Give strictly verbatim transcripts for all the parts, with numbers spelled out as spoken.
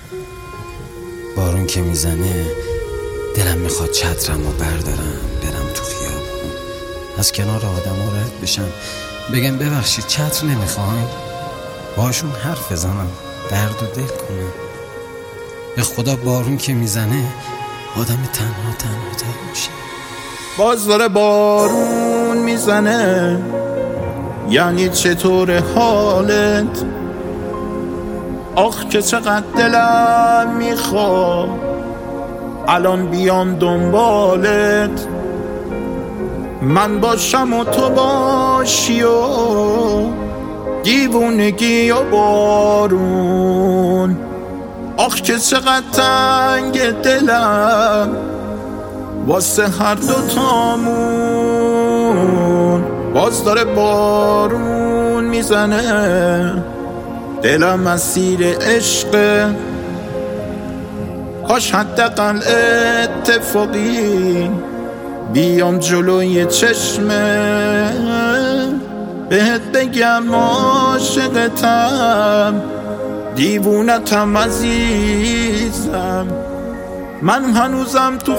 بارون که میزنه دلم میخواد چترم و بردارم برم تو خیابون، از کنار آدم ها رد بشم، بگم ببخشید چتر نمیخواین، باشون حرف بزنم، درد و دل کنم. به خدا بارون که میزنه آدم تنها تنها تر میشه. باز داره بارون میزنه، یعنی چطور حالت؟ آخ که چقدر دلم میخواد الان بیام دنبالت، من باشم و تو باشی و دیوونگی و بارون. آخ که چقدر تنگ دلم واسه هر دو تامون. باز داره بارون میزنه، دلم اسیر عشقه، کاش حداقل اتفاقی بیام جلوی چشمه بهت بگم عاشقتم، دیوونتم عزیزم، من هنوزم تو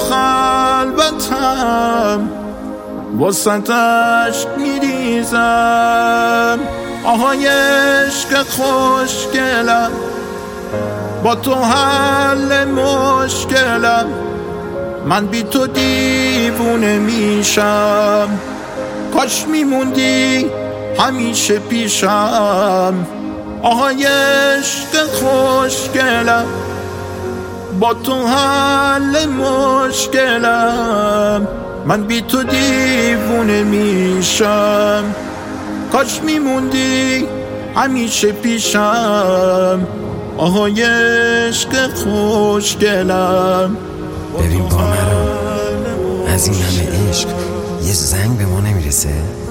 خلوتم واسط عشق میریزم. آهای عشق خوشگلم، با تو حل مشکلم، من بی تو دیوونه میشم، کاش میموندی همیشه پیشم. آهای عشق خوشگلم، با تو حل مشکلم، من بی تو دیوونه میشم، کاش میموندی همیشه پیشم. آهای عشق خوشگلم. ببین با مرا از این همه عشق یه زنگ به ما نمیرسه؟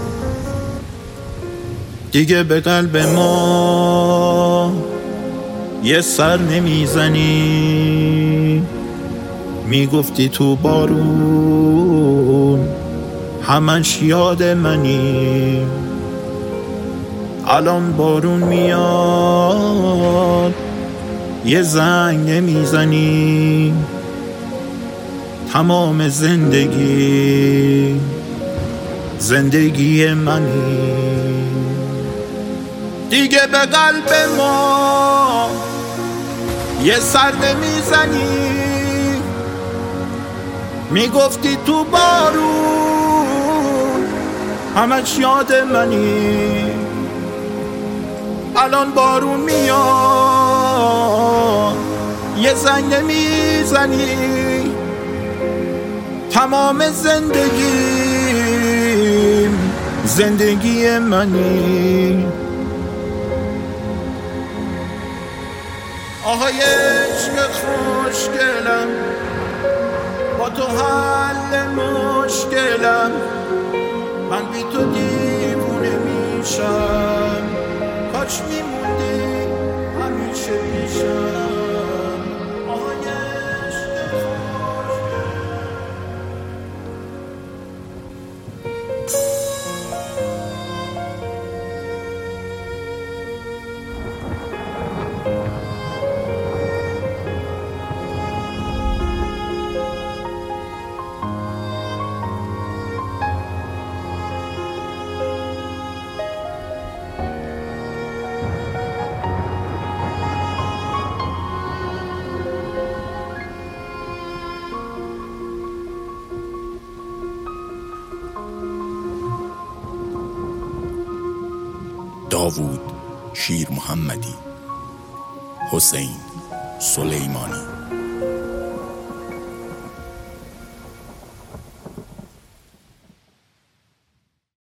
دیگه به قلب ما یه سر نمیزنی، میگفتی تو بارون همش یاد منی، الان بارون میاد یه زنگ نمیزنی، تمام زندگی زندگی منی. دیگه به قلب ما یه سر نمیزنی، میگفتی تو بارون همش یاد منی، الان بارون میاد یه زنگ نمیزنی، تمام زندگی زندگی منی. آهای عشق خوشگلم، با تو حل مشکلم، من بی تو دیوونه میشم، کاش میموندی همیشه پیشم. آهای عشق داوود شیر محمدی، حسین سلیمانی.